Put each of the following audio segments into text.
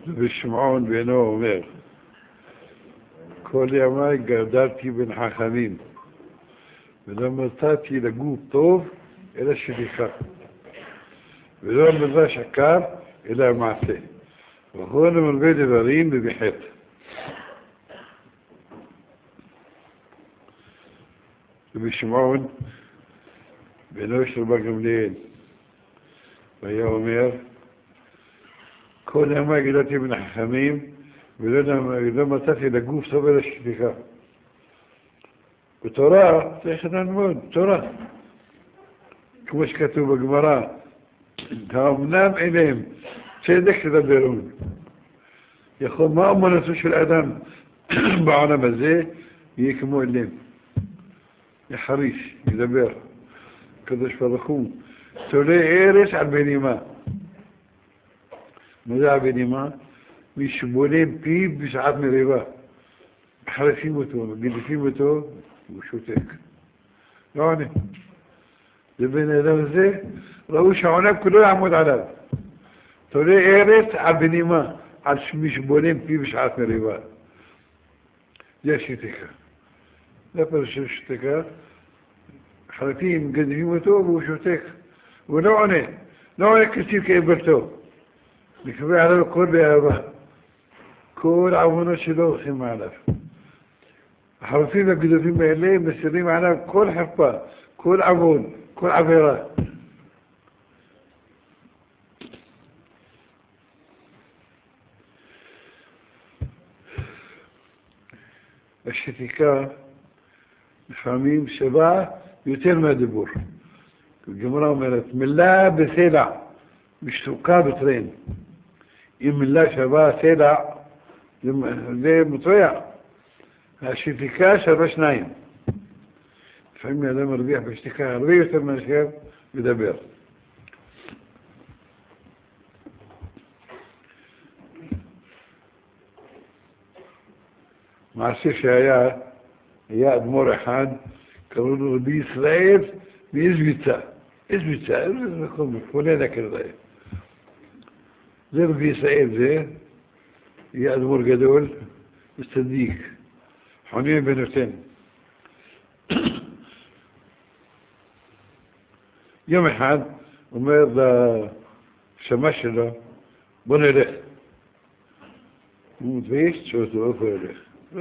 ושמעון בנו אומר, כל ימי גדלתי בין חכמים, ולא מצאתי לגוף טוב אלא שליחה, ולא מדרש עקר אלא מעשה, וכל מלווה דברים ובחטא. ושמעון בנו של רבי גמליאל, והיה אומר, כל ימי גדלתי בין החכמים, ולא מצאתי לגוף טוב אלא שליחה. בתורה צריך ללמוד, תורה. כמו שכתוב בגמרא, האמנם אליהם צדק תדברון. יכול, מה אמונתו של אדם בעולם הזה, יהיה כמו אליהם. יחריש, ידבר. קדוש ברוך הוא, תולה ארץ על בנימה. מה זה על בנימה? מי שבולם פיו בשעת מריבה. מחרפים אותו, מגדפים אותו, הוא שותק. לא עונה. לבן אדם הזה, ראו שהעונה כולו יעמוד עליו. תולה ארץ על בנימה, על מי שבולם פיו בשעת מריבה. זה השתיקה. זה פרש של שתיקה. חרפים, מגדפים אותו, והוא שותק. הוא לא עונה. לא עונה כסיל כאיברתו. מקווה עליו כל באהבה. כל עוונות שלו הולכים מעליו. החרפים והגדופים האלה מסירים עליו כל חרפה, כל עוון, כל עבירה. השתיקה לפעמים שווה יותר מהדיבור. הגמרא אומרת, מילה בסלע, משתוקה בטרן. אם מילה שווה סלע, זה מטריע. השתיקה שווה שניים. לפעמים האדם מרוויח בשתיקה הרבה יותר מאשר לדבר. מעשה שהיה, היה אדמו"ר אחד, קראו לו רבי ישראל מאזביצה. אזביצה, איזה מקום, פולנה כזה. זה רבי ישראל זה, היה אדמו"ר גדול וצדיק, חונים ונותן. יום אחד אומר לשמש שלו, בוא נלך. הוא מתבייש, שואל אותו, איפה ילך?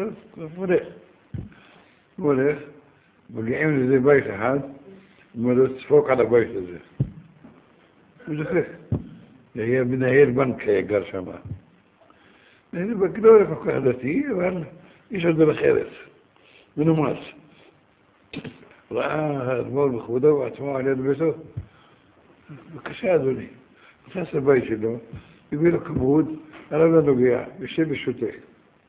הוא הולך, מגיעים לזה בית אחד, הוא אומר לו, תספוק על הבית הזה. הוא זוכר. זה היה מנהל בנק היה גר שם. מנהל בנק לא היה כל כך דתי, אבל יש עוד דרך ארץ. מנומס. ראה האדמו"ר בכבודו ועצמו על יד ביתו. בבקשה אדוני, נכנס לבית שלו, הביא לו כבוד, עליו לא נוגע, יושב ושותק.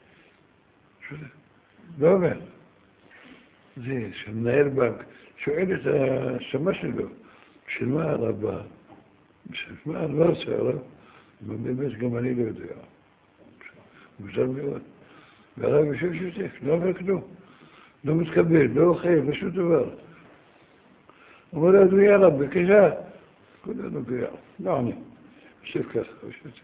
לא אומר. זה שמנהל בנק שואל את השמש שלו, בשביל מה הרב בא? בשביל מה אני לא רוצה הרב? באמת גם אני לא יודע. מוזר מאוד. והרב יושב שותק, לא אומר כלום. לא מתקבל, לא אוכל, לא שום דבר. אומר לו, אדוני הרב, בבקשה. כולו נוגע, לא עונה. יושב ככה, שותק.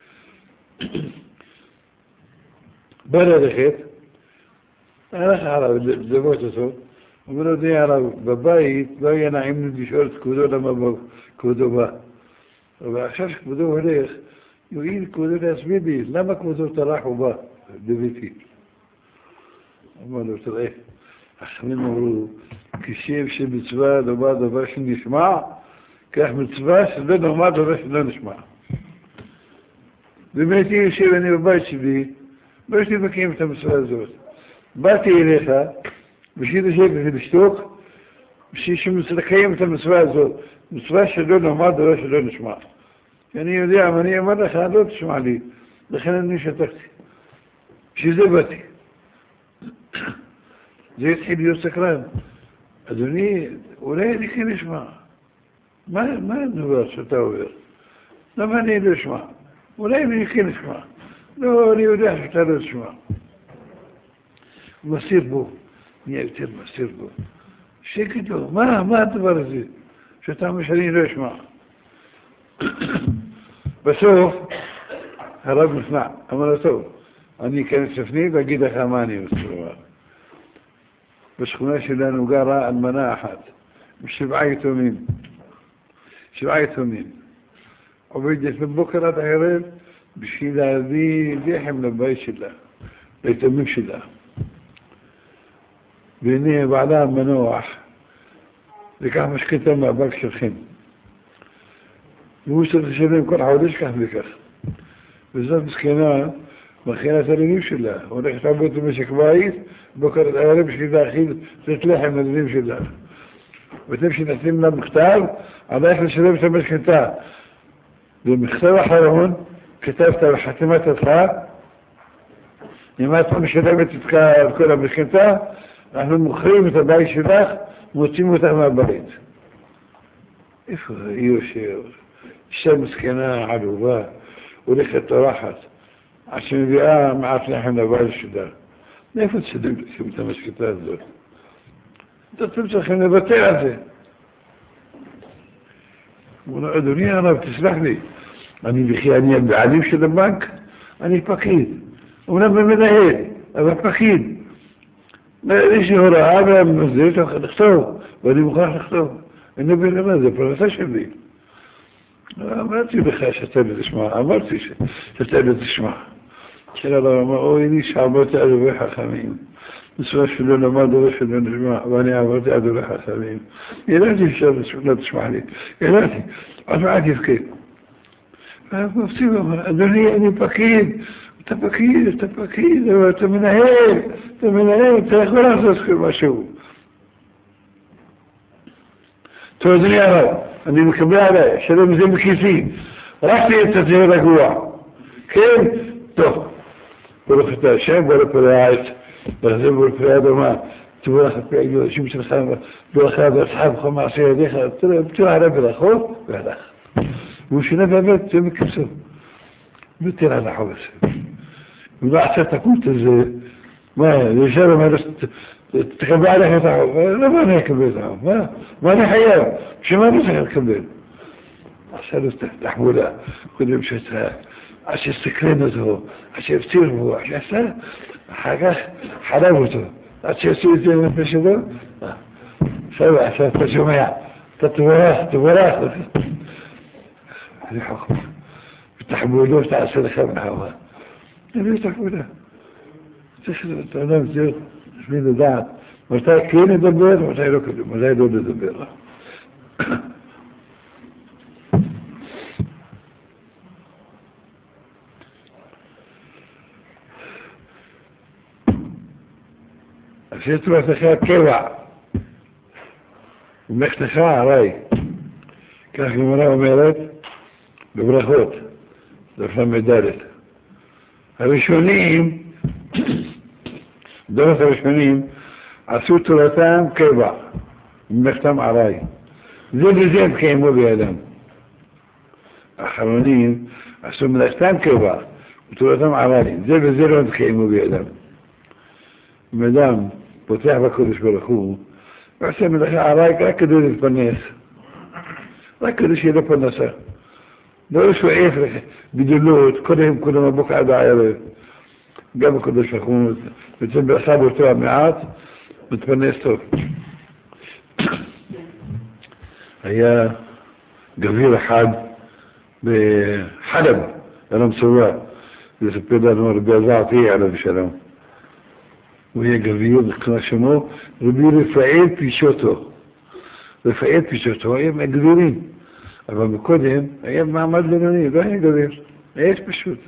בא ללכת, הלך הרב לדבות אותו, אומר לו, אדוני הרב, בבית לא היה נעים לי לשאול את כבודו למה כבודו בא. אבל עכשיו שכבודו הולך, יועיל כבודו להסביר לי, למה כבודו טרח ובא לביתי? אמר לו, תראה, החכמים אמרו, כשם שמצווה לומר דבר שנשמע, כך מצווה שלא נאמר דבר שלא נשמע. באמת יושב אני בבית שלי, לא יש לי מקיים את המצווה הזאת. באתי אליך, בשביל לשבת ולשתוק, בשביל שמקיים את המצווה הזאת, מצווה שלא נאמר דבר שלא נשמע. אני יודע, אם אני אמר לך, לא תשמע לי, לכן אני שתקתי. בשביל זה באתי. זה התחיל להיות סקרן. אדוני, אולי אני כן אשמע. מה הדבר שאתה אומר? למה אני לא אשמע? אולי אני כן אשמע. לא, אני יודע שאתה לא תשמע. הוא מסיר בו, נהיה יותר מסיר בו. שקט לו, מה הדבר הזה? שאתה אומר שאני לא אשמע. בסוף, הרב נפנע, אמר לו טוב, אני אכנס לפנים ואגיד לך מה אני רוצה לומר. בשכונה שלנו גרה אלמנה אחת, עם 7 יתומים. 7 יתומים. עובדת מבוקר עד הערב בשביל להביא לחם לבית שלה, ליתומים שלה. והנה בעלה המנוח, לקח משכנתה מהבנק שלכם. והוא צריך לשלם כל חודש כך וכך. וזאת מסכנה, מכינה את הילדים שלה. הולכת לעבוד במשק בית, בוקר עד הערב בשביל להאכיל את לחם לילדים שלה. ואתם שנתנים לה מכתב, עלייך לשלם את המשכנתה. במכתב האחרון, כתבת בחתימת אותך, אם את משלמת את כל המשכנתה, אנחנו מוכרים את הבית שלך, מוצאים אותך מהבית. איפה היא יושב? אישה מסכנה, עלובה, הולכת טורחת, עד שמביאה מעט לחם לבית שלה. מאיפה תשלם לכם את המשכנתה הזאת? אתם צריכים לוותר על זה. הוא אומר, אדוני הרב, תסלח לי, אני הבעלים של הבנק, אני פקיד. אומנם במנהל, אבל פקיד. יש לי הוראה והמזל צריך לכתוב, ואני מוכרח לכתוב. אני לא מבין למה, זה פרנסה שלי. אמרתי לך שאתה לא תשמע, אמרתי שאתה לא תשמע. שאלה לו, אמר, אוי, אני שעברתי על דברי חכמים. מצווה שלא למד דבר שלא נשמע, ואני עברתי על דברי חכמים. ידעתי שלא תשמע לי, ידעתי, עוד מעט יבכה. והמפסיד אמר, אדוני, אני פקיד, אתה פקיד, אבל אתה מנהל, אתה יכול לעשות משהו. טוב, אדוני הרב, אני מקבל עליי, שלום זה בכיסי, רק תהיה את זה רגוע. כן? טוב. ברוך אתה השם, ברוך פרעת, ברוך פרעת אדמה, תבורך הפעילו, השם שלך, ברכה ואצחבך מעשה ידיך, תראה עליו ברכות, והלך. והוא שינה באמת, זה מכסו. ותראה על החובס. ולא עשה את הקוט הזה, מה, ישר אומר, תקבל עליך את החוב, למה אני אקבל את החוב? מה אני חייב? שמה אני צריך לקבל? עשה לו תחבולה, קודם שאתה, עד שסקרן אותו, עד שהפציר בו, עד שעשה, אחר כך חלב אותו, עד שעשו את זה לנפש שלו, סבא, אתה שומע, אתה תבורך, זה חוכם, ותחבולו תעשה לך מהחובה. אני תחבולה. צריך את האדם זה, בשביל לדעת, מתי כן לדבר, מתי לא לדבר. עשיתו לך קבע, ומחתך עליי, כך גמרא אומרת, בברכות, דף ל"ד. הראשונים, דורות הראשונים, עשו תורתם קבע, ומחתם עליי. זה וזה הם קיימו בידם. האחרונים עשו מלאכתם קבע, ותורתם עליי. זה וזה לא הם קיימו בידם. אם אדם פותח בקודש ברוך הוא, ועושה מלאכה עליי רק כדי להתפרנס. רק כדי שיהיה לו פרנסה. לא שואף בגדולות, קודם הבוקר עד הערב. גם בקודש ברוך הוא, ויוצא ברכה באותו המעט, מתפרנס טוב. היה גביר אחד בחלב, אלם צורה, לספר לנו רבי עזעתי עליו בשלום. הוא היה גביר, כמו שמו, רבי רפאל פישוטו. רפאל פישוטו היה מהגבירים, אבל בקודם היה מעמד בינוני, לא היה גביר, היה פשוט.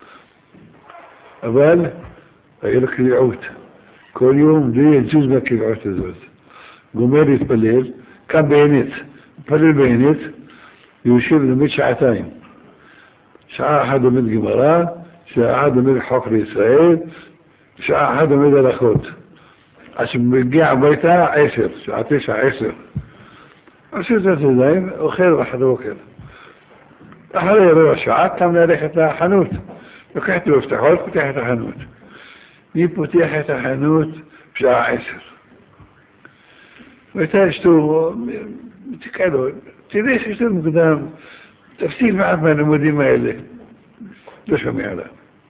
אבל היה לו קליעות. כל יום לא יזוז מהקליעות הזאת. גומר להתפלל, קם בעינית, מתפלל בעינית, ויושב ולומד 2 שעות. שעה אחת לומד גמרא, שעה אחת לומד חוק לישראל, שעה אחת לומד הלכות. עד שמגיע הביתה 10, שעה 9, 10. עושה את הידיים, אוכל אחת בבוקר. אחרי רבע שעה קם ללכת לחנות. לוקח את המפתחות, פותח את החנות. מי פותח את החנות? בשעה 10. והייתה אשתו, תקע לו, תלך אשתו מוקדם, תפסיק מעט מהלימודים האלה. לא שומע עליו.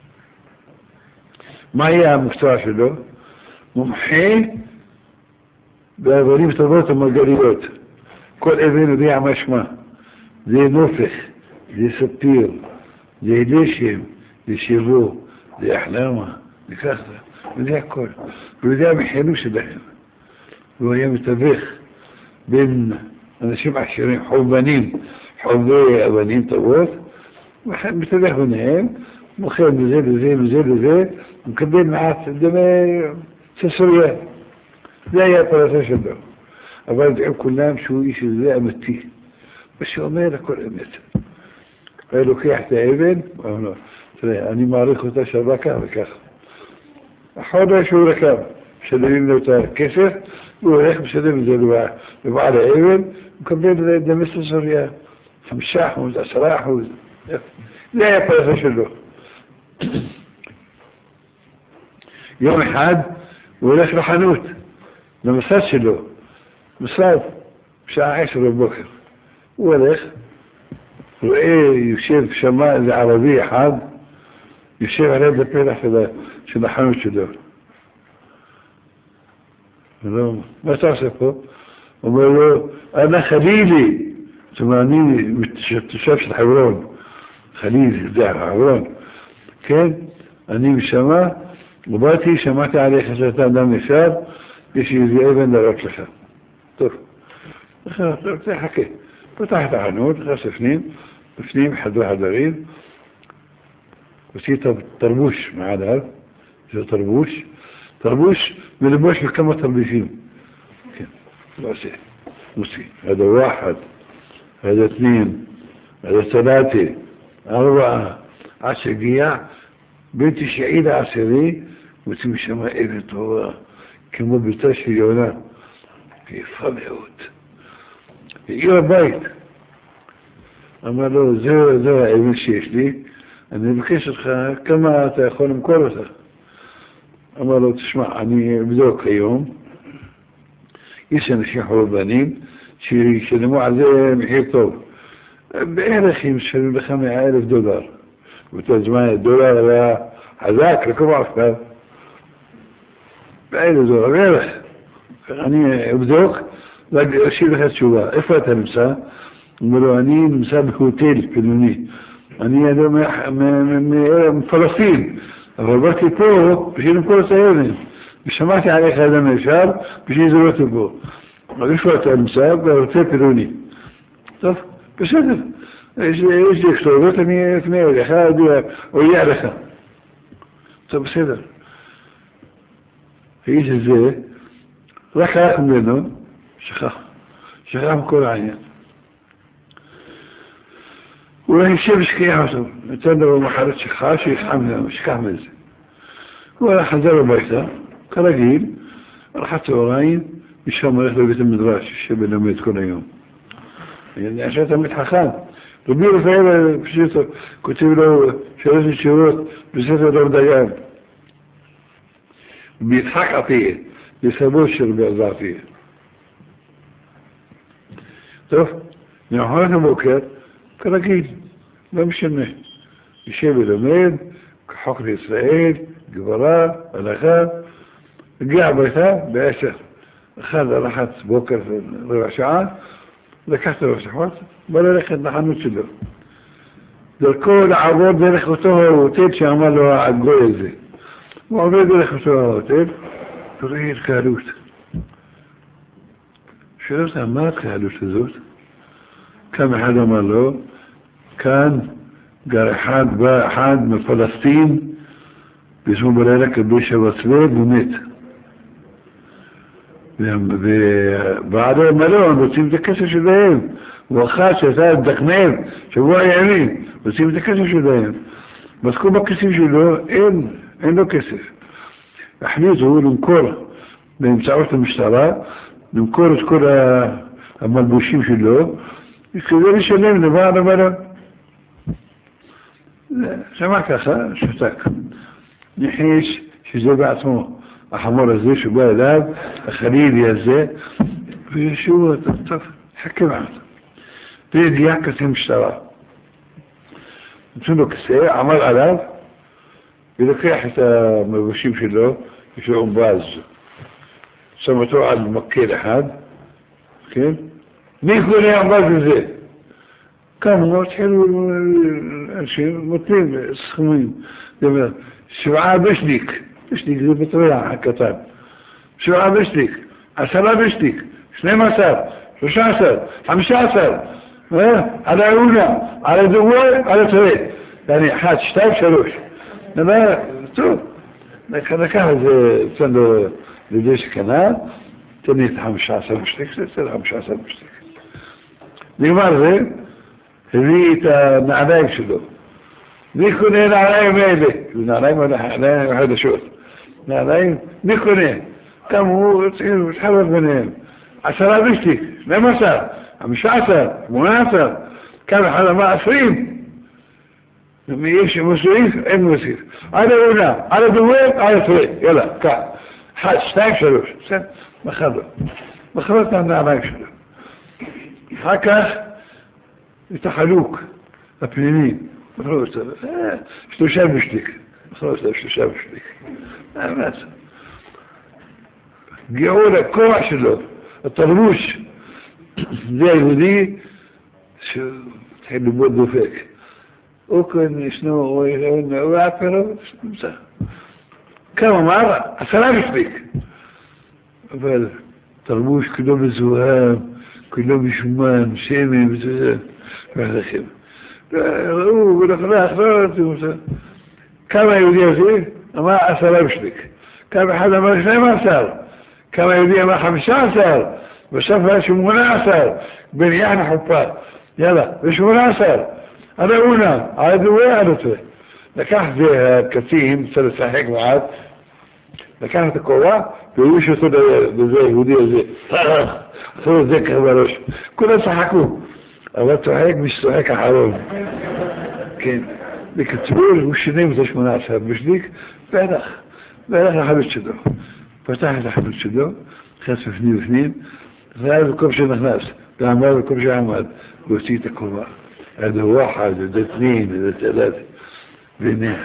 מה יהיה המקצוע שלו? מומחה באבנים טובות ומרגליות. כל אבן יודע מה שמה. זה נופך, זה ספיר, זה דשם, זה שיבו, זה החלמה, זה ככה, וזה הכל. הוא יודע מחינוך שלהם. והוא היה מתווך בין אנשים עשירים, חובבי אבנים טובות, מתווך ביניהם, מוכר בזה לזה לזה לזה, מקבל מעט דמי ססוריה. זה היה הפרסה שלו. אבל יודעים כולם שהוא איש הזה אמיתי. ושאומר הכל אמת. הוא לוקח את האבן, תראה, אני מעריך אותה שווה כך וכך. החודש שהוא רקב, משלמים לו את הכסף, הוא הולך משלם את זה לבעל האבן, הוא מקבל דמי ססוריה, 5%, 10%. זה היה הפרסה שלו. יום אחד הוא הולך לחנות, למשרד שלו, משרד, בשעה 10 בבוקר. הוא הולך, רואה, יושב שמה איזה ערבי אחד, יושב על יד הפלח של החנות שלו. מה אתה עושה פה? הוא אומר לו, אני חלילי. זאת אומרת, אני תושב של חברון. חלילי, זה חברון. כן? אני משמע, ובאתי, שמעתי עליך שאתה אדם ישר, יש לי איזה אבן לראות לך. טוב. תחכה. פתח את החנות, נכנס בפנים חדרי חדרים, הוציא תרבוש מעליו, זה תרבוש מלבוש בכמה תרבישים. כן, לא עושה. מוציא. هذا واحد, هذا اثنين, هذا ثلاثة, 4, עד שהגיע, בין 9 ל10, מוציא משם אבן טובה, כמו ביתה של יונה. יפה מאוד. הגיע לבית. אמר לו, זהו האבן שיש לי, אני מבקש אותך, כמה אתה יכול למכור אותה? אמר לו, תשמע, אני אבדוק היום, יש אנשים חורבנים שישלמו על זה מחיר טוב. בערך הם משלמים לך $100,000. באותו זמן $1 היה חזק, לקבוע עכשיו. $100,000, בערך. אני אבדוק, ואשאיר לך תשובה. איפה אתה נמצא? אומר לו, אני נמצא בהוטל פלוני. אני מפלסטין, אבל באתי פה בשביל למכור את האבן. ושמעתי עליך אדם ישר, בשביל לזרוק אותו פה. אבל איפה אתה נמצא? בהוטל פלוני. טוב, בסדר. יש לי כתובות, אני אפנה אליך, או יהיה לך. טוב, בסדר. האיש הזה, רק הלך ממנו, שכח מכל העניין. הוא לא ישב ושכיח אותו, נתן לו מחרת שכחה, שכח מזה. הוא הלך חזר הביתה, כרגיל, הלכת צהריים, משם הולך לבית המדרש, שבלמד כל היום. אני חושב תמיד חכם. רבי רפאל פשוט כותב לו 3 נשירות בספר רב דיין. ביצחק עטיה, בסבו של רבי עטיה. טוב, למחרת הבוקר, כרגיל, לא משנה. יושב ולמד, כחוק לישראל, גברה, הלכה, הגיע הביתה ב10. אחד הלכת בוקר רבע שעה, לקחת לו שחוות, בא ללכת לחנות שלו. דרכו לעבור דרך אותו ההוטל שאמר לו הגוי הזה. הוא עובר דרך אותו ההוטל, וראה את קהלות. שואל אותה, מה הקהלות הזאת? קם אחד אמר לו, כאן גר אחד מפלסטין, בשמו בלילה כבי שבץ לב ומת. ובעלי המלון רוצים את הכסף שלהם. הוא אחד שעשה את דחנב, שבוע ימים, רוצים את הכסף שלהם. בדקו בכסף שלו, אין לו כסף. החליטו למכור באמצעות המשטרה, למכור את כל המלבושים שלו, כדי לשלם לבעל המלון. שמע ככה, שתק. ניחש שזה בעצמו. החמור הזה שבא אליו, החלילי הזה, וישוב, טוב, חכה מעט. וידיעה כתב משטרה. נתנו לו כיסא, עמד עליו, ולוקח את המלבושים שלו, יש לו אומבז, שם אותו על מקל אחד, כן? מי קונה אומבז לזה? כמה התחילו אנשים מותנים סכומים, 7 בשליק, בשליק זה בטריה הקטן, 7 בשליק, 10 בשליק, 12, 13, 15, על העונה, על הדווי, על התראה, يعني 1, 2, 3, נאמר, טוב, לקח את זה אצלנו לידי שקנה, תן לי את 15 בשליק, זה 15 בשליק. נגמר זה, הביא את הנעליים שלו. מי קונה נעליים האלה? נעליים חדשות. נעליים, מי קונה? כמה הוא התחבר ביניהם. 10 בשליק, 12, 15, 18, כמה אחד אמר 20. יש מוסיף, אין מוסיף. על העונה, על הדובר, על התראה. יאללה, כך. 1, 2, 3. בסדר? מחר את הנעליים שלו. אחר כך, את החלוק הפנימי, מחלוק אותה, 3 בשליק, מחלוק אותה 3 בשליק. גאו לכוח שלו, התרבוש, זה היהודי שהתחיל ללמוד דופק. הוא כאן ישנו, הוא אפילו, כמה אמר? 10 בשליק. אבל תרבוש כולו מזוהם, כולו משומן, שמן וזה, והלכים. ראו, ולכלך, כמה יהודי הזה? אמר 10 בשליק. כמה אחד אמר 12. כמה יהודי אמר 15. בסוף היה 18. בן יחנה חופה. יאללה, ו18. על העונה, על הדווי, על התראה. לקח זה הקצין, צריך לשחק מעט, לקח את הכובע, והוריש אותו לזה היהודי הזה. עשו את זה ככה בראש. כולם צחקו. אבל צוחק מי שצוחק אחרון. כן. בקצור, הוא שינם את 18 בשליק, והלך לחנות שלו. פתח את החנות שלו, נכנס בפנים, ראה במקום שנכנס, ועמד במקום שעמד, והוציא את הכובע. עד וואחד, עד אתנין, עד תלת, והנה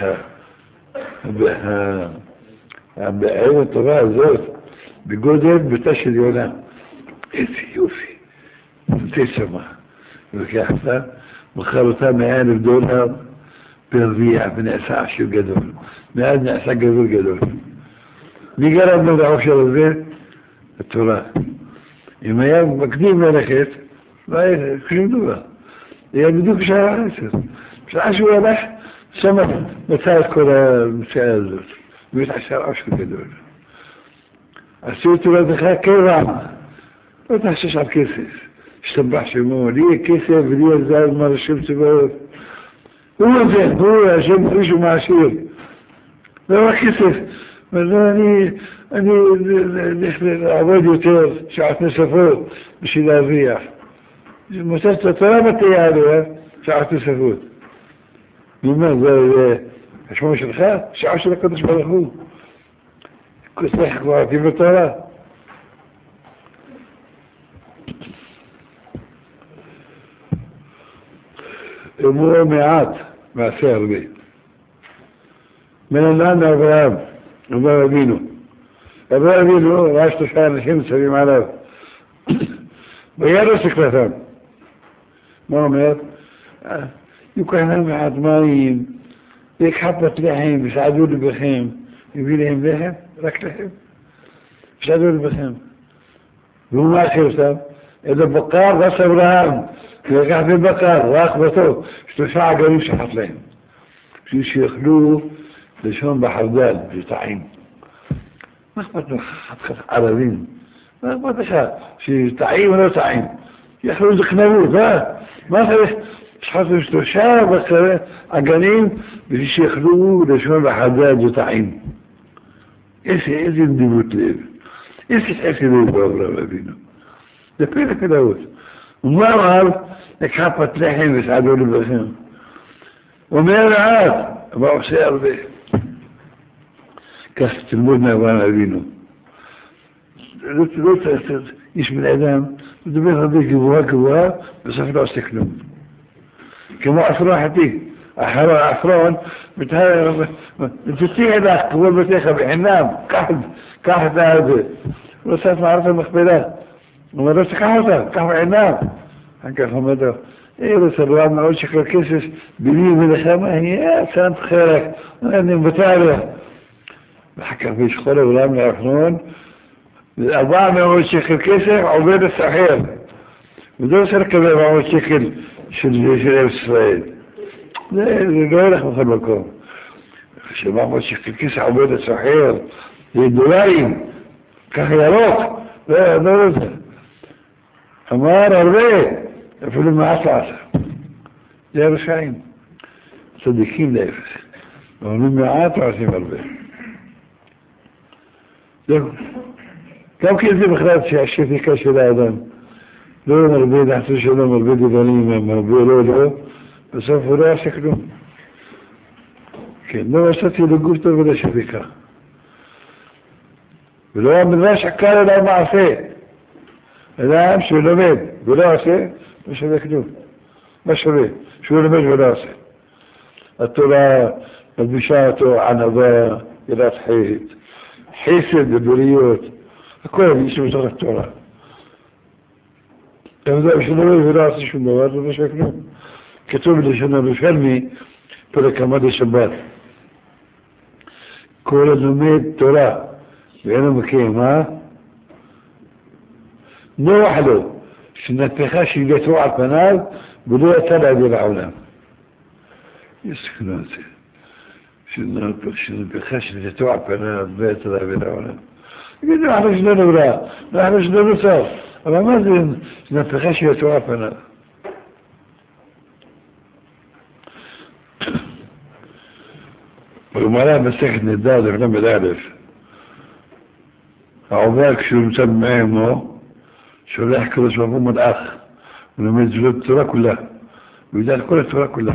הבעיה הטובה הזאת, בגודל ביתה של יונה. איזה יופי. נמצא שמה. ולוקח אותה, מכר אותה $100,000 ברביע, ונעשה עשיר גדול. מאז נעשה גדול. מי גרם לו לעושר הזה? התורה. אם היה מקדים ללכת, לא היה שום דבר. היה בדיוק בשעה 10. בשעה שהוא הלך, שם מצא את כל המציאה הזאת. והתעשר עושר גדול. עשו תורתך קבע. לא תחשש על כסף. השתבח שמו, לי כסף ולי הזל מה לשם צבאות. הוא הזה, הוא השם פריש ומעשיר. לא רק כסף. אני הולך לעבוד יותר שעות נוספות בשביל להרוויח. מוצא את התורה בתהיה עליה שעות נוספות. אני אומר, זה השמוע שלך, שעה של הקדוש ברוך הוא. כוסך כבר עתיב בתורה. אמרו מעט, מעשה הרבה. מנהלן לאברהם, אברהם אבינו. אברהם אבינו ראה 3 אנשים צבים עליו. וירא סקלתם. מה אומר? יוקחנה מעט מים, ויקחה פת לחם, וסעדו לבכם. הביא להם לחם, רק לחם. וסעדו לבכם. והוא מאכיל אותם. איזה בקר רס אברהם. ולקח בבקר, רק בטוב, 3 עגלים שחט להם. בשביל שיאכלו לשון בחרדל, זה טעים. מה אכפת לך, ערבים? מה אכפת לך, שטעים או לא טעים? יאכלו זה כנבות, מה צריך? שחטו 3 עגלים, בשביל שיאכלו לשון בחרדל, זה טעים. איזה נדיבות לב. איזה חסד לב באברהם אבינו. זה פלא פלאות. ומה אמר? לקחה פת לחם וסעדו לבכם. אומר מעט, אבל עושה הרבה. כך תלמוד מאברהם אבינו. לא צריך, יש בן אדם, מדבר הרבה גבוהה, בסוף לא עושה כלום. כמו עשרה חטים, האחרון, תוציא לך, כבוד בתיך בחינם, קח את הזה. הוא עושה את מערת המכפלה. הוא אומר לו, תקח אותה, קח בחינם. אחר כך אומר לו, רוצה רע מאוד שכל כסף ביני ולכם, אני סנט חלק, אני מבטא עליה. ואחר כך בשכל העולם לאחרון, 400 שקל כסף עובד השכיר. וזה רוצה לקבל 400 שקל של ארץ ישראל. זה לא הולך בכל מקום. 700 שקל כסף עובד השכיר, זה דולרים, ככה ירוק, לא זה. אמר הרבה, אפילו מעט לעשה. זה הרשעים. צדיקים להפך. אומרים מעט ועושים הרבה. זהו. גם כן זה בכלל שהשתיקה של האדם. לא מרבה דעתו שלו, מרבה דברים, מרבה לא, בסוף הוא לא עשה כלום. כן, לא עשיתי לגוף טוב ולשתיקה. ולא המדרש עקר אלא מעשה. אדם שהוא לומד ולא עושה, לא שווה כלום. מה שווה? שהוא לומד ולא עושה. התורה מלבישה אותו ענווה, יראת חסד ובריות, הכל יש בתוך התורה. אבל זה בשביל לומד ולא עושה שום דבר, זה לא שווה כלום. כתוב בלשון ירושלמי, פרק עמד השבת. כל הלומד תורה ואינו מקיים, נוח לו שנתפחה שהגעתו על פניו ולא יצא להעביר העולם. יש סכנה על זה. שנתפחה שהגעתו על פניו ולא יצא להעביר העולם. יגידו, אנחנו שלנו רע, אנחנו שלנו טוב. אבל מה זה שנתפחה שהגעתו על פניו? בגמרא מסכת נדע, לפני א', העובר כשהוא נמצא במעי אמו, שולח קדוש ברוך הוא מלאך, הוא לומד את התורה כולה, הוא יודע את כל התורה כולה.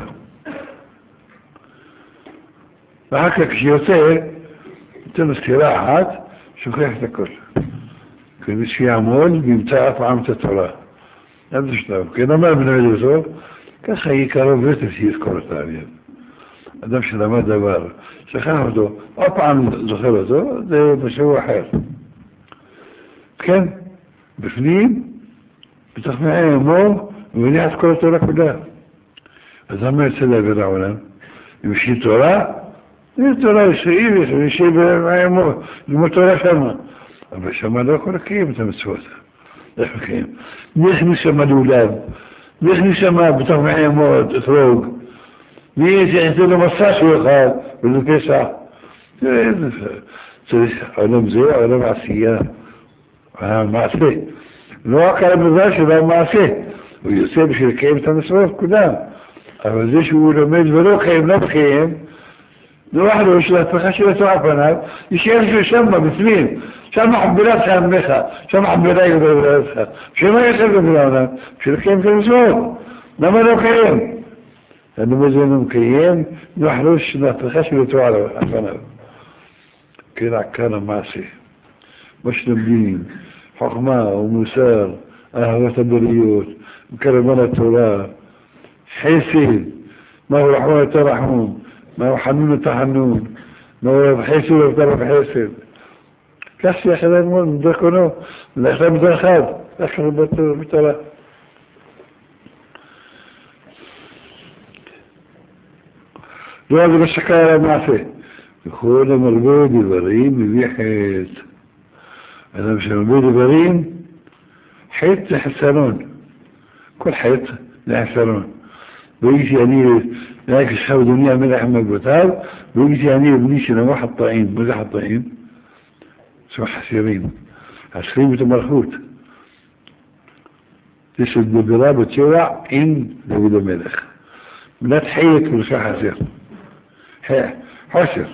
ואחר כך כשיוצא, נותן לו סתירה אחת, שוכח את הכל. כדי שיעמול וימצא אף פעם את התורה. עד השלב. כן אומר בנהל אותו, ככה יהיה קרוב יותר שיזכור אותה עליהם. אדם שלמד דבר, שכח אותו, עוד פעם זוכר אותו, זה משהו אחר. כן, בפנים, בתוך מעי אמו, הוא מניח את כל התורה כולה. אז למה יצא להעביר העולם? אם יש לי תורה, יש תורה, יש לי במעי אמו, ללמוד תורה שמה. אבל שמה לא יכול לקיים את המצוות. איך לקיים? מי הכניס שמה לעולם? מי הכניס שמה בתוך מעי אמו אתרוג? מי יעשה לו מסע שהוא יאכל, וזה פשע. צריך עולם זה, עולם עשייה. המעשה. לא רק על המזל שלו המעשה. הוא יוצא בשביל לקיים את המצוות כולם. אבל זה שהוא לומד ולא קיים, לא קיים, לא אחלו של ההתפחה של התורה פניו, יישאר שם בפנים. שם חבילת חמך, שם חבילה ידעתך. שמה יחד בגלעונה? בשביל לקיים את המצוות. למה לא קיים? הלומד ואינו מקיים, לא אחלו של ההתפחה של התורה פניו. כן, עקר המעשה. מה שלומדים, חוכמה ומוסר, אהבת הבריות, מקרבן התורה, חסד, מהו רחום יותר רחום, מהו חנון יותר חנון, מהו חסד יותר חסד. כך שיחד ללמוד מדרקונו, לאחד מדרחיו, לאחד בתורה. לא זה משקע על המעשה. וכל המרבה דברים מביא חטא. אדם שמרבה דברים, חטא זה חסרון. כל חטא זה חסרון. ويجي يعني ذلك الشهوة الدنيا ملح مقبوتها ويجي يعني ابني شنوح الطائن مزح الطائن سوى حسيرين حسيرين بتمرخوت ليش الدبرة بتشوع إن داود الملح لا تحيك بلشا حسير حسر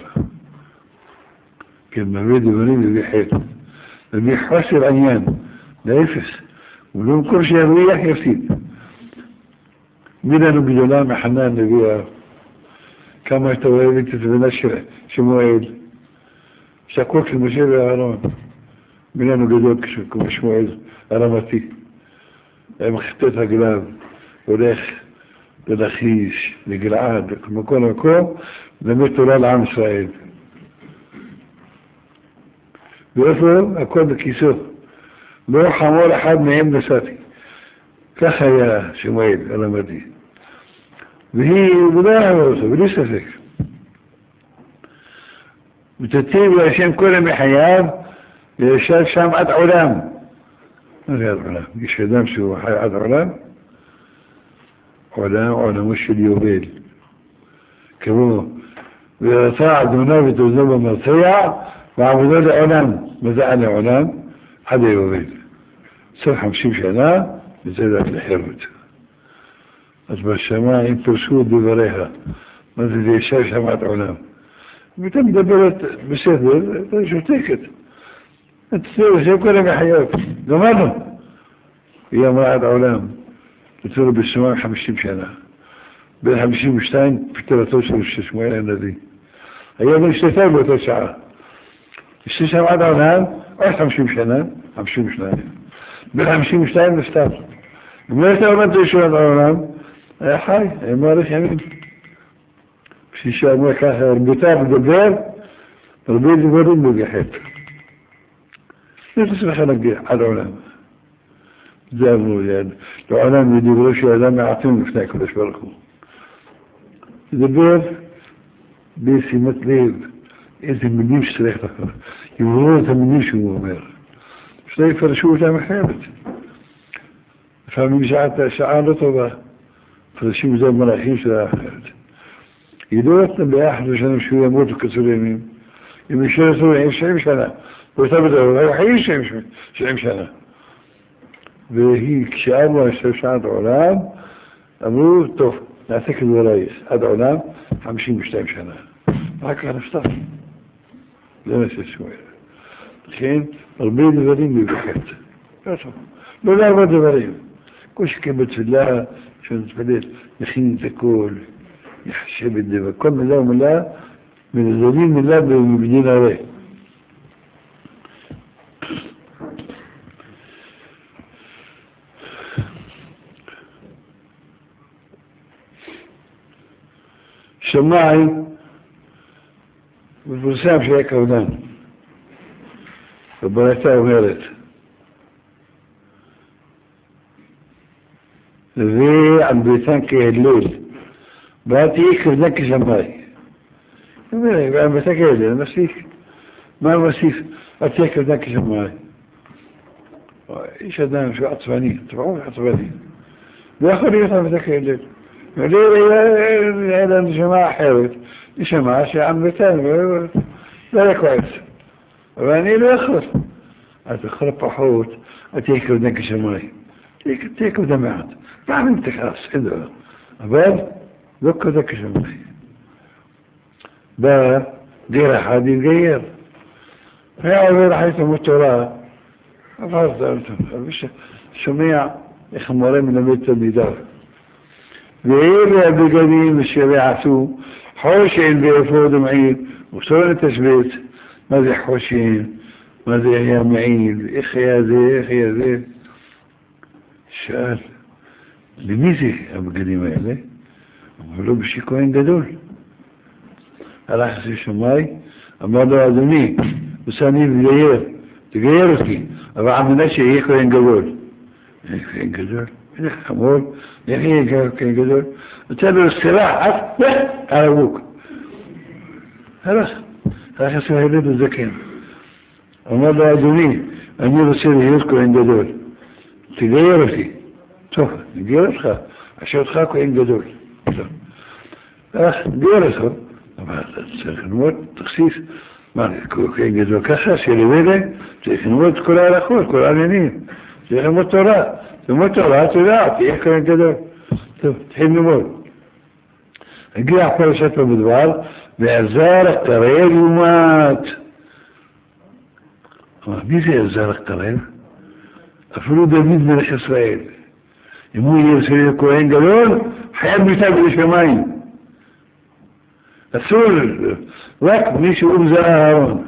كلمة بيدي بريد اللي حيك اللي حسر عيان لا يفس ولو كل شيء ريح يفسيد مين أنه بجلام حنان نبيها كما يتوهي بنت تبنى شموئيل شاكوك المشير يا هرون مين أنه قدوك شموئيل أرمتي مختتها قلاب وليخ ללכיש, לגלעד, מכל מקום, באמת תורה לעם ישראל. ואיפה? הכל בכיסו. לא חמור אחד מהם נסעתי. כך היה שמואל הלמדי. והיא לא אהבה אותו, בלי ספק. ותטיב להשם כל ימי חייו, וישב שם עד עולם. מה זה עד עולם? יש אדם שהוא חי עד עולם? עולמו של יובל. כמו, ורצה אדוני ותוזנו במרצע, ועבודו לעולם, מזע לעולם, עד היובל. 50 שנה, וזה עד לחירות. אז בשמיים פרשו דבריה. מה זה ישב שם עד עולם? ואתה מדברת בסדר, אתה שותקת. אתה תראה, כל ימי חייו. גמרנו. היא אמרה עד עולם. נתנו בשמיים 50 שנה. בין 52 פטרתו של שמואל הנביא. היה להשתתף באותה שעה. יש שם עד העולם, עוד 50 שנה, 52. בין 52 נפטר. אם לא הייתה עומד ראשון עד העולם, היה חי, היה מעריך ימים. כפי שאמר ככה, רבותיו מדבר, הרבה דברים בגחת. נכנס לך נגיע עד העולם. זה אמרו יד. לעולם ידברו שאדם מעטים לפני הקדוש ברוך הוא. לדבר בשימת לב, איזה מילים שצריך לך. יבואו את המילים שהוא אומר. שלא יפרשו אותם אחרת. לפעמים שעה לא טובה. פרשים זה מלאכים שלה אחרת. ידעו את ביחד לשנים שהוא ימות וקצור ימים. אם ישאר אותו 70 שנה. ואותה בדבר, הוא חיים 70 שנה. והיא, כשאמרו שעת העולם, אמרו, טוב, נעשה כדברייך, עד העולם, 52 שנה. רק כך נפטר. זה מה ששמואל. לכן, הרבה דברים בבחת. לא טוב. לא להרבה דברים. כל שכן בתפילה, שנתפלל, נכין את הכל, יחשב את דבר. כל מילה ומילה, מנזלים מילה במדין הרי. שמאי מפורסם שהיה כוונן. וברייתא אומרת, ועל ביתן כהלל, באתי כוונן כשמאי. ועל ביתן כהלל, מסיק. מה מסיק? באתי כוונן כשמאי. איש אדם שהוא עצבני, עצבני. לא יכול להיות על ביתן כהלל. היה לנו נשמה אחרת, נשמה שעם ביתן, לא יקועץ. אבל אני לא יכול. אז בכל הפחות, תהיה כבודה כשמיים. תהיה כבודה מעט. פעמים תכעס, בסדר. אבל לא כבודה כשמיים. בא דיר אחד להתגייר. היה עובר אחרי תלמוד תורה, אבל שומע איך המורה מלמד תלמידיו. ואלה הבגדים אשר יעשו חושן באפוד המעיל וסורן התשבץ. מה זה חושן? מה זה היה מעיל? איך היה זה? איך היה זה? שאל, למי זה הבגדים האלה? אמר לו, בשביל כהן גדול. הלך אצל שמאי, אמר לו, אדוני, רוצה אני תגייר אותי, אבל על מנת שיהיה כהן גדול. כהן גדול? איך חמור? איך יהיה כהן גדול? נתן לו סלח, הרבוק. הלך אצל הילד הזקן. אמר לו, אדוני, אני רוצה להיות כהן גדול. תגייר אותי. טוב, נגייר אותך. אשר אותך כהן גדול. טוב. נגייר אותו. אבל צריך ללמוד, תכסיס. מה, כהן גדול ככה, שלמדה, צריך ללמוד כל ההלכות, כל העניינים. צריך ללמוד תורה. ללמוד תורה, אתה יודע, תהיה כהן גדול. טוב, תחיל ללמוד. הגיע פרשת במדבר, ועזר הקרב ומת. מי זה עזר הקרב? אפילו דוד מלך ישראל. אם הוא יהיה סביב כהן גדול, חייב מיטה בשמיים. אסור, רק מי שהוא זה אהרון.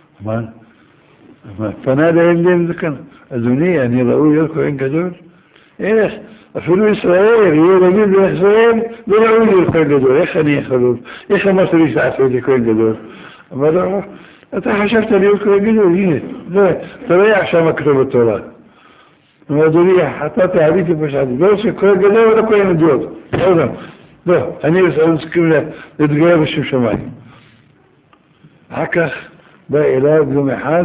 פנה לאלם זה כאן. אדוני, אני ראוי להיות כהן גדול? איך? אפילו ישראל, יהיה להגיד בישראל, לא ראוי לכהן גדול, איך אני יכול? איך אמרת לי שתעשה לי כהן גדול? אמר לו, אתה חשבת להיות כהן גדול, הנה, אתה לא יודע עכשיו מה כתוב בתורה. אמר, אדוני, חטאתי, עליתי פשעתי, לא רוצה כהן גדול ולא כהן גדול. לא, אני מסכים להתגייר בשם שמיים. אחר כך בא אליו יום אחד,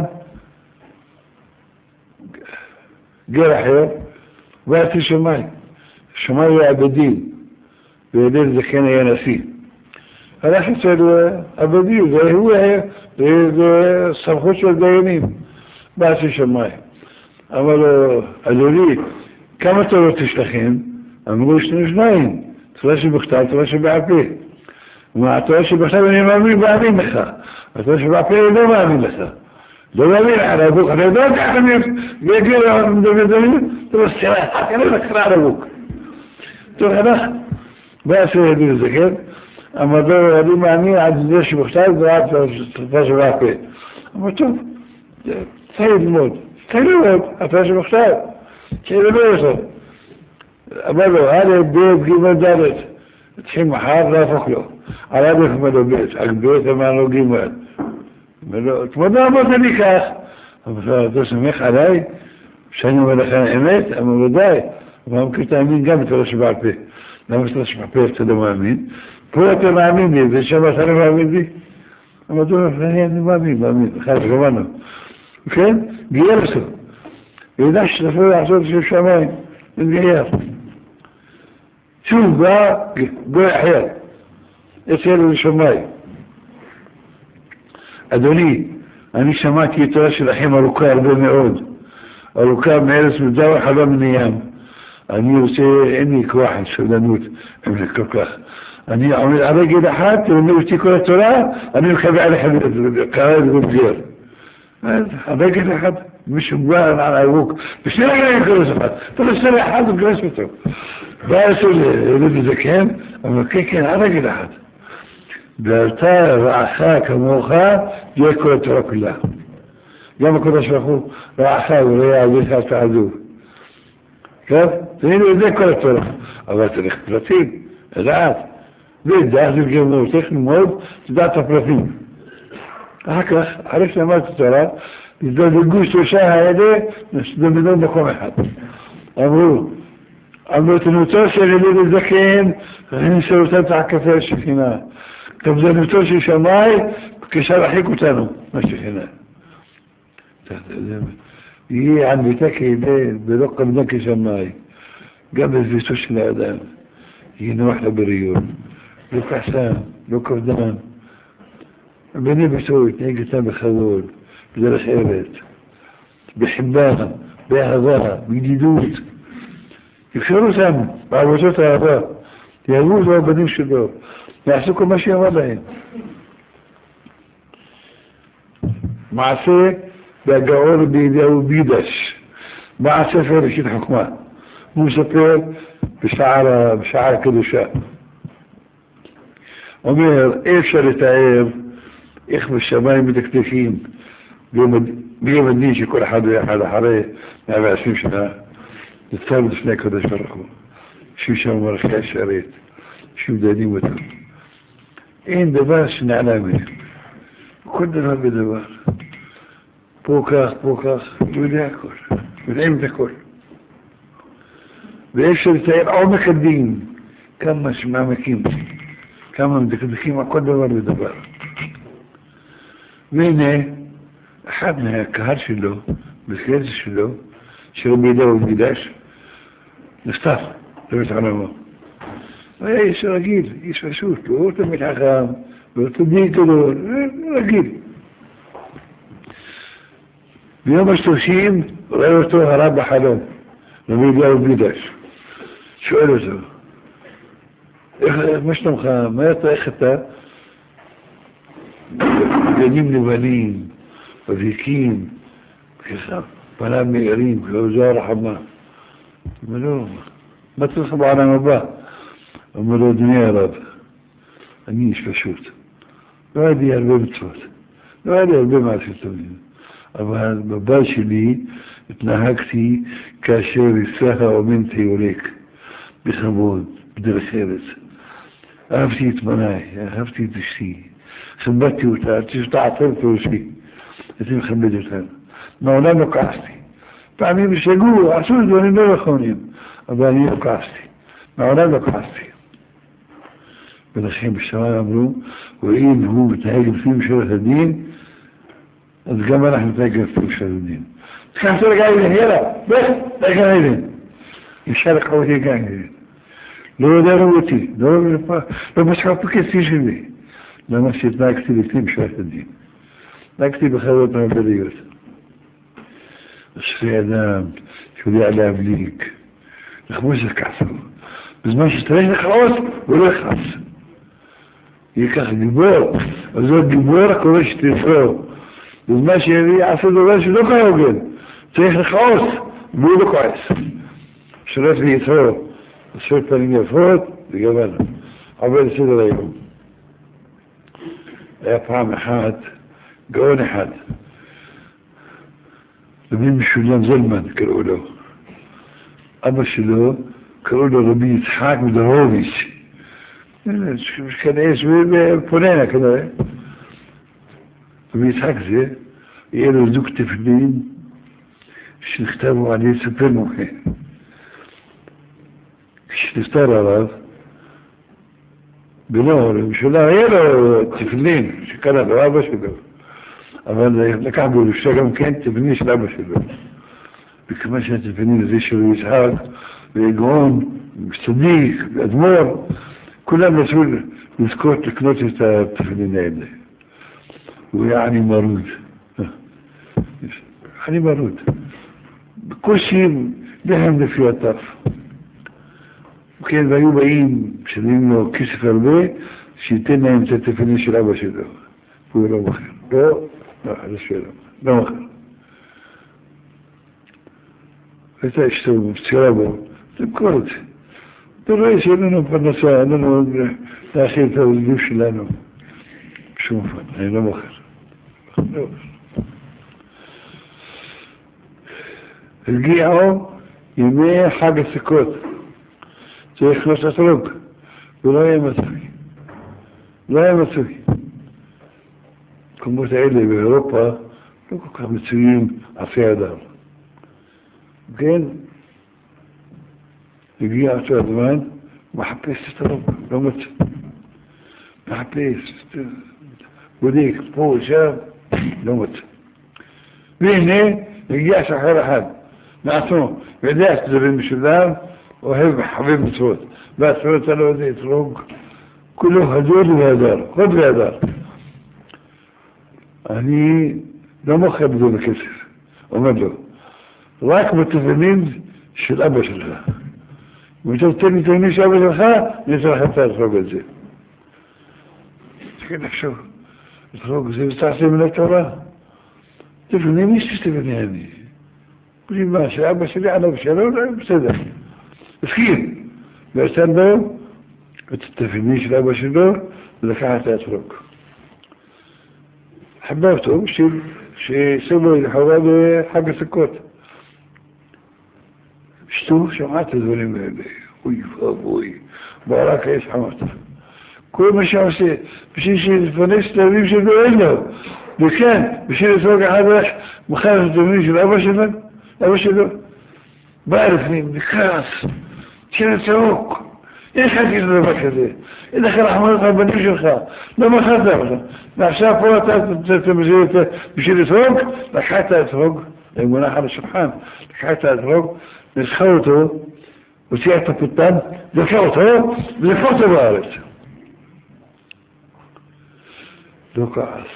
גר אחר, באתי שמיים. שמיים היה עבדים, וידל זקן היה נשיא. הלך אצל עבדים, זה סמכות של דיינים. באתי שמיים. אמר לו, אדוני, כמה תורות יש לכם? אמרו, שניים. תורה שבכתב, תורה שבעל פה. התורה שבכתב אני מאמין לך. התורה שבעל פה אני לא מאמין לך. לא מאמין על הבוק, אתה יודע ככה אני אגיע למדברים, אתה לא סתירה, אני לא נקרא על הבוק. טוב, הלך, בא עשרה ידעי לזה, כן? אמר לו, אני מאמין על זה שבכתב, זה התורה שבעל פה. אמר, טוב, צריך ללמוד, התורה שבכתב, צריך ללמוד אותו. אמר לו, א', ב', ג', ד', צריכים מחר להפוך לו. על א' אמר לו ב', רק ב' אמר לו ג'. אמר לו, תמודה אמרת לי כך. אמר לו, אתה סומך עליי? שאני אומר לך האמת? אמר לו, די. אמר, כי תאמין גם בתורה שבעל פה. למה בתורה שבעל פה אתה לא מאמין? פה אתה מאמין לי, ושם אתה לא מאמין לי? אמר לו, אני מאמין, חד, גמרנו. כן? גייר אותו. וידע שתפעו לעשות בשם שמיים. נגייר. שוב בא אחר, אצלנו לשמיים. אדוני, אני שמעתי את תורה שלכם ארוכה הרבה מאוד, ארוכה מארץ מדה וחלום מן הים. אני רוצה, אין לי כוח סבלנות, אם זה כל כך. אני עומד על רגל אחת, ואומר אותי כל התורה, אני מקבל עליכם קרא לגודגר. על רגל אחת, מישהו בא על הערוק, בשני רגעים קורס אחד, אתה לא סלע אחד וגרס אותו. בא אצל ילד זקן, אמר, כן, על רגל אחת. ואתה רעך כמוך, תהיה כל התורה כולה. גם הקודש ברוך הוא רעך ולא יעביך אל תעזוב. כן? תהיינו את זה כל התורה. אבל צריך פרטים, לדעת. לדעת זה גמור, צריך ללמוד, תדעת את הפרטים. אחר כך, אחרי שלמד את התורה, נזדגגו שלושה האלה, נדמנו מקום אחד. אמרו, תנותו של ילד זקן, הכניסו אותם תחת כפי השכינה. תנותו של שמיים, בבקשה להחליק אותנו, מהשכינה. יהיה ענביתה כידי, ולא קמדה כשמיים. גם בזביתו של האדם, יהיה נוח לבריון. לא כעסם, לא כבדם. בני ביתו יתנהג איתם בכבוד, בדרך ארץ, בחיבה, באהבה, בידידות. יפשרו אותם בעבודות האהבה, יאהבו את הבנים שלו, יעשו כל מה שאמר להם. מעשה בהגאון בידיעה ובידש, מעשה פרשית חוכמה. הוא מספר בשער הקדושה. אומר, אפשר לתאר איך בשמיים מדקדקים ביום הדין שכל אחד ואחד אחרי 120 שנה נצטר לפני הקדוש ברוך הוא שיהיו שם מלכי השרת שיהיו דנים אותו אין דבר שנעלה מהם כל דבר בדבר פה כך יודע הכל יודעים את הכל ואפשר לתאר עומק הדין כמה שמעמקים כמה מדקדקים על כל דבר ודבר והנה, אחד מהקהל שלו, בכנסת שלו, שרבי ידעו וגידש, נסתף לבית עולמו. היה איש רגיל, איש פשוט, לא תמיד חכם, לא תמיד גדול, רגיל. ביום ה-30 רואה אותו הרב בחלום, רבי ידעו וגידש. שואל אותו, מה שלומך? מה אתה, איך אתה? גנים לבנים, בביקים, פניו מאירים, כעוזו הרחמה. אומר לו, מה צריך בעולם הבא? אומר לו, אדוני הרב, אני איש פשוט. לא היה לי הרבה מצוות, לא היה לי הרבה מעשים טובים. אבל בבית שלי התנהגתי כאשר יסחה אומנתי הולק בכבוד, בדרך ארץ. אהבתי את בניי, אהבתי את אשתי, כיבדתי אותה, תשתעצר את ראשי, הייתי מכבד אותה. מעולם לא כעסתי. פעמים השגו, עשו דברים לא נכונים, אבל אני לא כעסתי. מעולם לא כעסתי. ולכן בשמיים אמרו, ואם הוא מתנהג לפי משורת הדין, אז גם אנחנו מתנהג לפי משורת הדין. תקחת רגע אילן, יאללה, בך, רגע אילן. ישר לחוותי גם אילן. לא יודע אותי, לא משחק פקסי שלי. למה שהתנהגתי לפי משורת הדין. התנהגתי בחברות מעבדיות. אשרי אדם שיודע להבליג, לחמוש לכעסו. בזמן שצריך לכעוס, הוא לא יכעס. ייקח גיבור, אז זאת גיבור הקורא שתפרו. בזמן שיעשה דבר שלא כהוגן, צריך לכעוס, והוא לא כועס. שרת ויתרו, עשרות פנים יפות, וגמרנו. עובר לסדר היום. היה פעם אחת, גאון אחד. רבי משולם זלמן קראו לו. אבא שלו קראו לו רבי יצחק מדרוביץ'. כנראה פוננה כנראה. רבי יצחק זה, יהיה לו זוג תפילין שנכתבו על ידי סופר מומחה. כשנפטר עליו, בנו, למשולם, היה לו תפילין שקנה לו אבא שלו. אבל לקח בו לפשע גם כן תפילין של אבא שלו. וכמה שהתפילין הזה של יצחק, וגאון, צדיק, אדמו"ר, כולם רצו לזכות לקנות את התפילין האלה. הוא היה עני מרוד. עני מרוד. בקושי לחם לפי הטף. וכן, והיו באים, משלמים לו כסף הרבה, שייתן להם את התפילין של אבא שלו. והוא לא מוכר. לא שאלה. לא מוכר. הייתה אשתו, מפצירה בו, תמכור את זה. אתה רואה שאין לנו פרנסה, אין לנו להכיל את הלבוש שלנו. בשום אופן, אני לא מוכר. לא. הגיעו ימי חג הסוכות. צריך לקנות אתרוג, ולא היה מצוי. לא היה מצוי. מקומות האלה באירופה לא כל כך מצויים עפי אדם. כן, הגיע אותו הזמן, מחפש את אתרוג, לא מצוי. מחפש, בודק, פה, שם, לא מצוי. והנה, הגיע שחר אחד, מעצמו, ויודע שזה משולם, אוהב חביב מצוות, והצוות עלו איזה אתרוג, כולו הדור והדר, חוד והדר. אני לא מוכר בזה בכסף, אומר לו, רק בתבנים של אבא שלך. ואתה תתן לי תבנים של אבא שלך, אני אתן לך את האתרוג הזה. תגיד לחשוב, אתרוג זה תעשה מן התורה. תבנים יש תבני אני. בלי מה שאבא שלי עליו שלו, בסדר. הסכים, ועשן בו את התבנים של אבא שלו, ולקח את האתרוג. חבה אותו שישאו לו לחורה בחג הסוכות. אשתו שמעת את הדברים האלה, אוי ואבוי, בערק יש חמתה. כל מה שעושה, בשביל שתפנס את הדברים שלו אין לו, וכן, בשביל לתרוג אחד איך מחר את הדברים של אבא שלו, בא לפנים, בכעס, של התרוג. איך חכי זה דבר כזה? אין לך רחמנות על בנים שלך, לא מכרת לך. ועכשיו פה אתה בשביל לתרוג, לקחה את האתרוג, זה מונח על השולחן, לקחה את האתרוג, נלכה אותו, הוציאה את הפוטן, דקה אותו, ולפה אותו בארץ. לא כעס.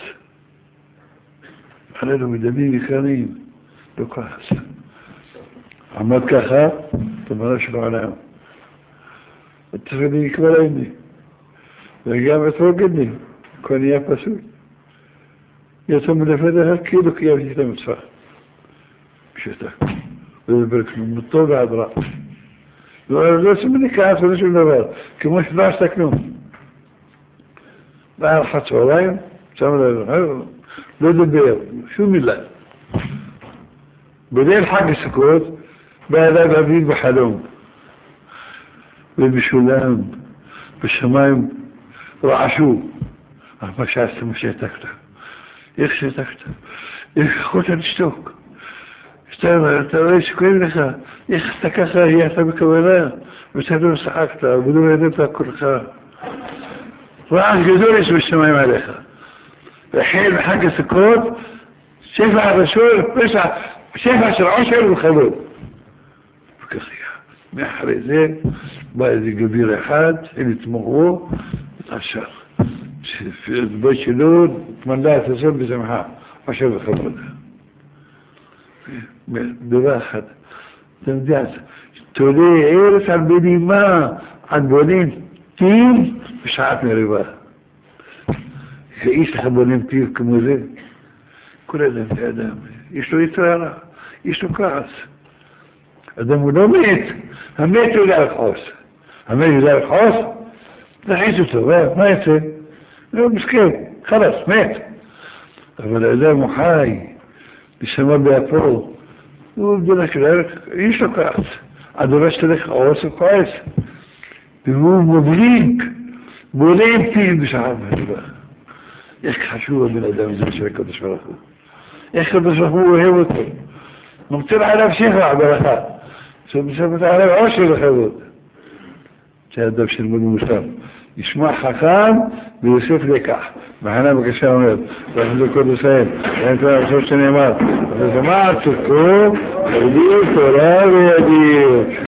עלינו מדמים יקרים, לא כעס. עמד ככה, תמרה שלו עליהם. התפילין יקבל עיני, וגם אתרוג עיני, הכל נהיה פסול. יצא מלפני אחד כאילו קיימתי את המצווה. בשתק. וזה כלום, טוב ועד רע. לא עושים לי כעס ולא שום דבר, כמו שלא עשתה כלום. בארוחת צהריים, לא דבר, שום מילה. בליל חג הסוכות, בא אליו אביו בחלום, ובשולם, בשמיים רעשו. מה שעשת, מה שהעתקת? איך שהעתקת? איך יכולת לשתוק? אתה רואה שכואב לך, איך אתה ככה, אתה בכוונה, ואתה לא שחקת, ולא ידעת כולך. רעש גדול יש בשמיים עליך. והחל בחג הסוכות, שפע הרשול, שפע של עושר וכבוד. וככה, מאחרי זה, בא איזה גביר אחד, הם יתמרו, התעשר. בית שלו, תמלא את הסול בשמחה, עושר וכבוד. דבר אחד, אתה יודע, תולה ארץ על בנימה, על בונים טיב בשעת מריבה. יש לך בונים טיב כמו זה? כל אדם זה אדם, יש לו יתרה, יש לו כעס. אדם הוא לא מת, המת יודע לכעוס. המת יודע לכעוס, תחיס אותו, מה יצא? לא מסכן, חלס, מת. אבל האדם הוא חי, נשמה באפו, הוא בדרך כלל, יש לו כעס. הדורש תלך כעוס הוא כועס. והוא מבליג, בולם פיל בשעה מהדבר. איך חשוב הבן אדם הזה של הקדוש ברוך הוא. איך הקדוש ברוך הוא אוהב אותו. נותן עליו שפע ברכה. שבספת עליו עושר וכבוד. זה אדם של מול מוסר. ישמע חכם ויוסף לקח. מחנה בקשה אומרת, ואנחנו לכל ישראל, ואין תורה בסוף שנאמר, וזמר צורכו, תרדיר תורה וידיר.